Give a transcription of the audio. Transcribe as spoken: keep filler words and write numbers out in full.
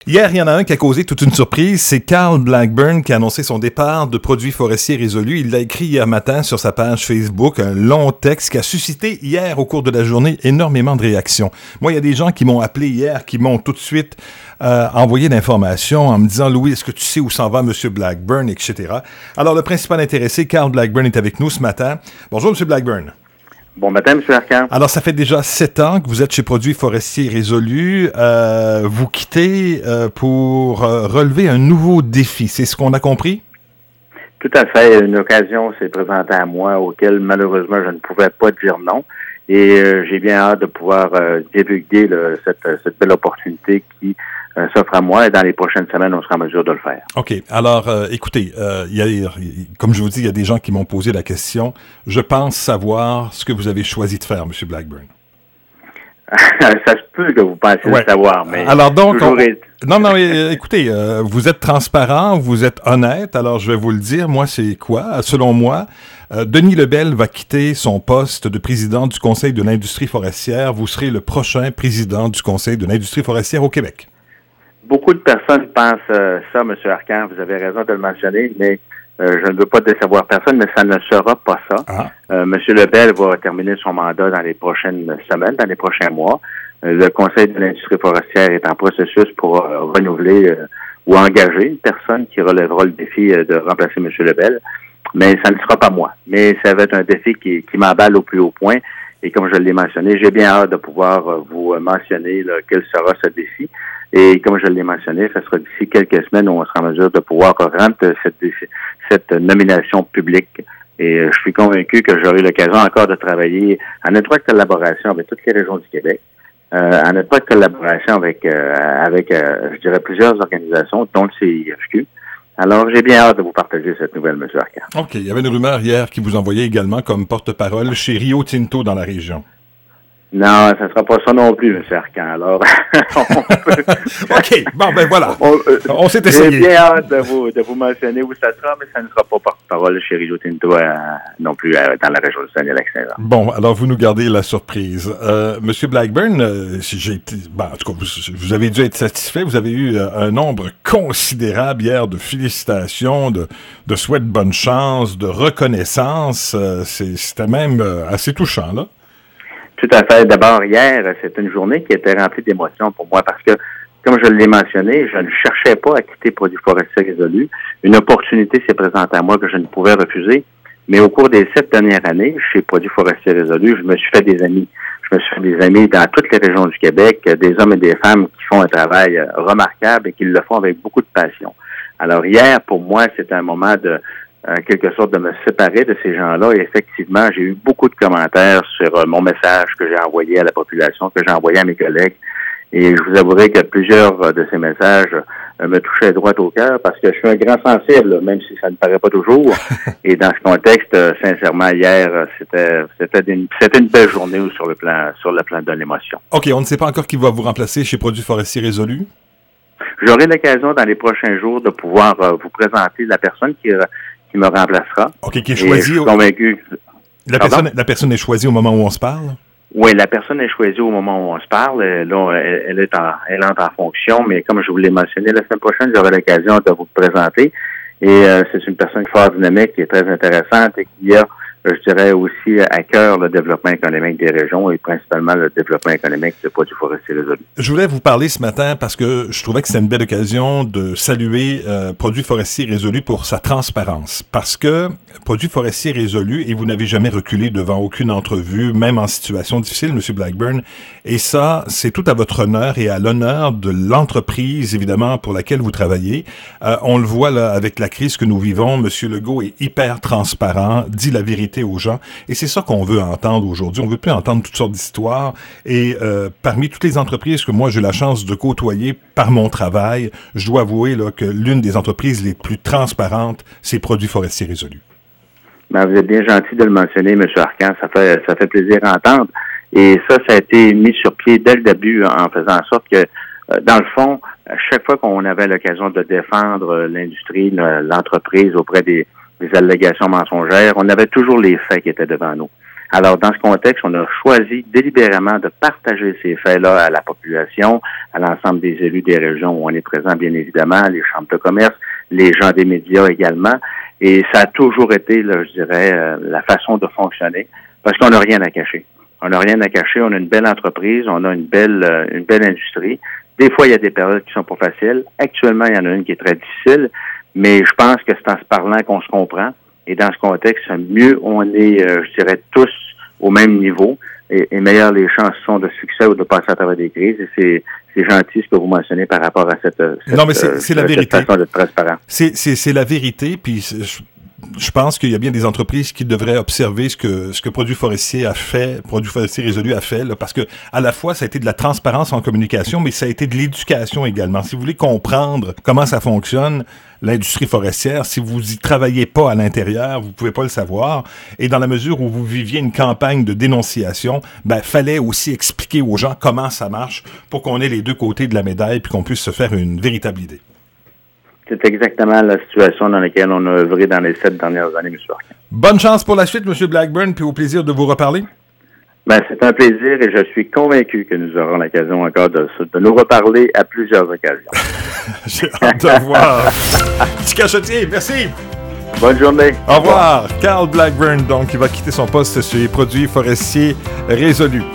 Hier, il y en a un qui a causé toute une surprise. C'est Carl Blackburn qui a annoncé son départ de Produits forestiers résolus. Il l'a écrit hier matin sur sa page Facebook, un long texte qui a suscité hier, au cours de la journée, énormément de réactions. Moi, il y a des gens qui m'ont appelé hier, qui m'ont tout de suite euh, envoyé d'informations en me disant « Louis, est-ce que tu sais où s'en va M. Blackburn? » et cetera. Alors, le principal intéressé, Carl Blackburn, est avec nous ce matin. Bonjour, M. Blackburn. Bon matin, M. Arcand. Alors, ça fait déjà sept ans que vous êtes chez Produits forestiers résolus. Euh, vous quittez euh, pour euh, relever un nouveau défi. C'est ce qu'on a compris? Tout à fait. Une occasion s'est présentée à moi auquel, malheureusement, je ne pouvais pas dire non. Et euh, j'ai bien hâte de pouvoir euh, divulguer là, cette, cette belle opportunité qui euh, s'offre à moi. Et dans les prochaines semaines, on sera en mesure de le faire. OK. Alors, euh, écoutez, euh, y a, comme je vous dis, il y a des gens qui m'ont posé la question. Je pense savoir ce que vous avez choisi de faire, M. Blackburn. Ça se peut que vous pensiez ouais. le savoir, mais... Alors donc, on... est... non, non, écoutez, euh, vous êtes transparent, vous êtes honnête, alors je vais vous le dire, moi, c'est quoi? Selon moi, euh, Denis Lebel va quitter son poste de président du Conseil de l'industrie forestière. Vous serez le prochain président du Conseil de l'industrie forestière au Québec. Beaucoup de personnes pensent euh, ça, M. Arcand, vous avez raison de le mentionner, mais euh, je ne veux pas décevoir personne, mais ça ne sera pas ça. Ah. Euh, M. Lebel va terminer son mandat dans les prochaines semaines, dans les prochains mois. Euh, le Conseil de l'industrie forestière est en processus pour euh, renouveler euh, ou engager une personne qui relèvera le défi euh, de remplacer M. Lebel, mais ça ne sera pas moi. Mais ça va être un défi qui, qui m'emballe au plus haut point, et comme je l'ai mentionné, j'ai bien hâte de pouvoir euh, vous mentionner là, quel sera ce défi. Et comme je l'ai mentionné, ça sera d'ici quelques semaines où on sera en mesure de pouvoir rendre cette, cette nomination publique. Et je suis convaincu que j'aurai l'occasion encore de travailler en étroite collaboration avec toutes les régions du Québec, euh, en étroite collaboration avec, euh, avec euh, je dirais, plusieurs organisations, dont le C I F Q. Alors, j'ai bien hâte de vous partager cette nouvelle, M. Arcand. OK. Il y avait une rumeur hier qui vous envoyait également comme porte-parole chez Rio Tinto dans la région. Non, ça ne sera pas ça non plus, M. Arcand. Alors, on peut... OK. Bon, ben voilà. On, euh, on s'est essayé. J'ai bien hâte de vous, de vous mentionner où ça sera, mais ça ne sera pas porte-parole chez Rio Tinto euh, non plus euh, dans la région du Saguenay-Lac-Saint-Jean. Bon, alors vous nous gardez la surprise. Euh, M. Blackburn, euh, j'ai été, ben, en tout cas, vous, vous avez dû être satisfait. Vous avez eu euh, un nombre considérable hier de félicitations, de, de souhaits de bonne chance, de reconnaissance. Euh, c'est, c'était même euh, assez touchant, là. Tout à fait. D'abord, hier, c'était une journée qui était remplie d'émotions pour moi parce que, comme je l'ai mentionné, je ne cherchais pas à quitter Produits forestiers résolus. Une opportunité s'est présentée à moi que je ne pouvais refuser. Mais au cours des sept dernières années, chez Produits forestiers résolus, je me suis fait des amis. Je me suis fait des amis dans toutes les régions du Québec, des hommes et des femmes qui font un travail remarquable et qui le font avec beaucoup de passion. Alors hier, pour moi, c'était un moment de... en quelque sorte, de me séparer de ces gens-là. Et effectivement, j'ai eu beaucoup de commentaires sur euh, mon message que j'ai envoyé à la population, que j'ai envoyé à mes collègues. Et je vous avouerai que plusieurs euh, de ces messages euh, me touchaient droit au cœur parce que je suis un grand sensible, même si ça ne paraît pas toujours. Et dans ce contexte, euh, sincèrement, hier, euh, c'était c'était une, c'était une belle journée sur le plan sur le plan de l'émotion. OK, on ne sait pas encore qui va vous remplacer chez Produits forestiers résolus? J'aurai l'occasion dans les prochains jours de pouvoir euh, vous présenter la personne qui... Euh, qui me remplacera. OK, qui est choisi. Je suis convaincu. La personne, la personne est choisie au moment où on se parle? Oui, la personne est choisie au moment où on se parle. Là, elle, elle est en, elle entre en fonction, mais comme je vous l'ai mentionné, la semaine prochaine, j'aurai l'occasion de vous le présenter. Et euh, c'est une personne fort dynamique, qui est très intéressante et qui a, je dirais, aussi à cœur le développement économique des régions et principalement le développement économique de Produits forestiers résolus. Je voulais vous parler ce matin parce que je trouvais que c'était une belle occasion de saluer euh, Produits forestiers résolus pour sa transparence. Parce que Produits forestiers résolus, et vous n'avez jamais reculé devant aucune entrevue, même en situation difficile, M. Blackburn, et ça, c'est tout à votre honneur et à l'honneur de l'entreprise, évidemment, pour laquelle vous travaillez. Euh, on le voit là avec la crise que nous vivons, M. Legault est hyper transparent, dit la vérité aux gens, et c'est ça qu'on veut entendre aujourd'hui. On veut plus entendre toutes sortes d'histoires, et euh, parmi toutes les entreprises que moi j'ai la chance de côtoyer par mon travail, je dois avouer là, que l'une des entreprises les plus transparentes, c'est Produits forestiers résolus. Ben, vous êtes bien gentil de le mentionner, M. Arcand, ça fait ça fait plaisir à entendre, et ça, ça a été mis sur pied dès le début en faisant en sorte que, euh, dans le fond, à chaque fois qu'on avait l'occasion de défendre l'industrie, l'entreprise auprès des des allégations mensongères, on avait toujours les faits qui étaient devant nous. Alors, dans ce contexte, on a choisi délibérément de partager ces faits-là à la population, à l'ensemble des élus des régions où on est présent, bien évidemment, les chambres de commerce, les gens des médias également. Et ça a toujours été, là, je dirais, euh, la façon de fonctionner, parce qu'on n'a rien à cacher. On n'a rien à cacher, on a une belle entreprise, on a une belle euh, une belle industrie. Des fois, il y a des périodes qui sont pas faciles. Actuellement, il y en a une qui est très difficile, mais je pense que c'est en se parlant qu'on se comprend. Et dans ce contexte, mieux on est, euh, je dirais, tous au même niveau, et, et meilleures les chances sont de succès ou de passer à travers des crises. Et c'est, c'est gentil ce que vous mentionnez par rapport à cette, cette, non, mais c'est, c'est la cette vérité. façon d'être transparent. C'est, c'est, c'est la vérité, puis je, je pense qu'il y a bien des entreprises qui devraient observer ce que ce que Produits forestiers a fait, Produits forestiers résolus a fait, là, parce que à la fois ça a été de la transparence en communication, mais ça a été de l'éducation également. Si vous voulez comprendre comment ça fonctionne, l'industrie forestière, si vous y travaillez pas à l'intérieur, vous pouvez pas le savoir. Et dans la mesure où vous viviez une campagne de dénonciation, ben fallait aussi expliquer aux gens comment ça marche pour qu'on ait les deux côtés de la médaille puis qu'on puisse se faire une véritable idée. C'est exactement la situation dans laquelle on a œuvré dans les sept dernières années, M. Arcan. Bonne chance pour la suite, M. Blackburn, puis au plaisir de vous reparler. Ben, c'est un plaisir et je suis convaincu que nous aurons l'occasion encore de, de nous reparler à plusieurs occasions. J'ai hâte de voir. Petit cachotier, merci. Bonne journée. Au revoir. Carl Blackburn, donc, il va quitter son poste sur les Produits forestiers résolus.